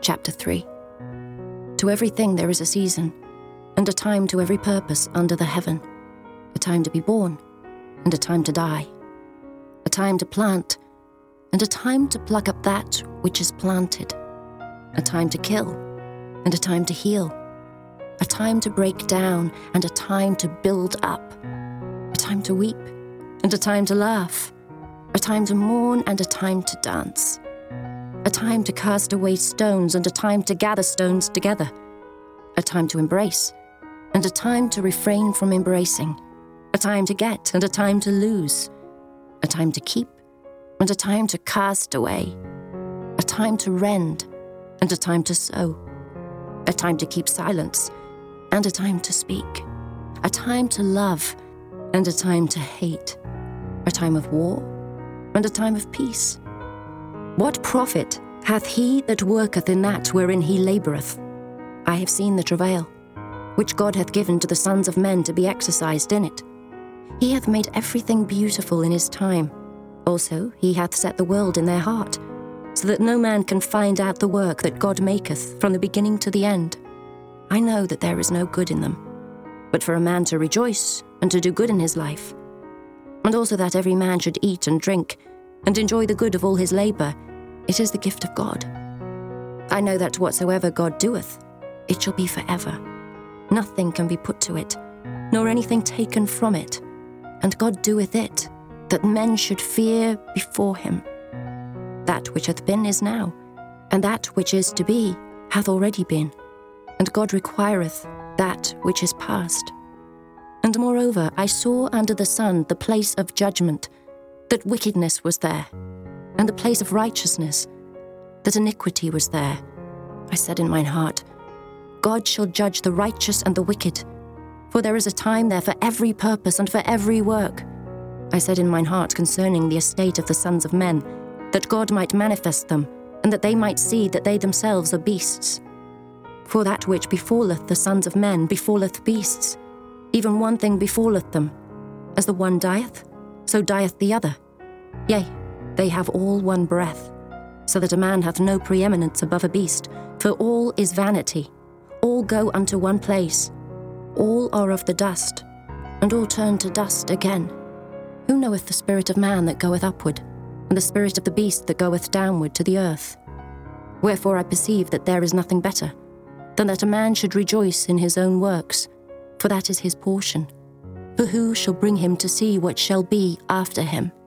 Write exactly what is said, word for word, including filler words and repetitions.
Chapter three. To everything there is a season, and a time to every purpose under the heaven, a time to be born, and a time to die, a time to plant, and a time to pluck up that which is planted, a time to kill, and a time to heal, a time to break down, and a time to build up, a time to weep, and a time to laugh, a time to mourn, and a time to dance, a time to cast away stones, and a time to gather stones together, a time to embrace, and a time to refrain from embracing, a time to get, and a time to lose, a time to keep, and a time to cast away, a time to rend, and a time to sow, a time to keep silence, and a time to speak, a time to love, and a time to hate, a time of war, and a time of peace. What profit hath he that worketh in that wherein he laboureth? I have seen the travail, which God hath given to the sons of men to be exercised in it. He hath made everything beautiful in his time. Also he hath set the world in their heart, so that no man can find out the work that God maketh from the beginning to the end. I know that there is no good in them, but for a man to rejoice and to do good in his life, and also that every man should eat and drink and enjoy the good of all his labour, it is the gift of God. I know that whatsoever God doeth, it shall be forever. Nothing can be put to it, nor anything taken from it. And God doeth it, that men should fear before him. That which hath been is now, and that which is to be hath already been. And God requireth that which is past. And moreover, I saw under the sun the place of judgment, that wickedness was there, and the place of righteousness, that iniquity was there. I said in mine heart, God shall judge the righteous and the wicked, for there is a time there for every purpose and for every work. I said in mine heart concerning the estate of the sons of men, that God might manifest them, and that they might see that they themselves are beasts. For that which befalleth the sons of men befalleth beasts, even one thing befalleth them. As the one dieth, so dieth the other. Yea, they have all one breath, so that a man hath no preeminence above a beast, for all is vanity. All go unto one place. All are of the dust, and all turn to dust again. Who knoweth the spirit of man that goeth upward, and the spirit of the beast that goeth downward to the earth? Wherefore I perceive that there is nothing better, than that a man should rejoice in his own works, for that is his portion. For who shall bring him to see what shall be after him?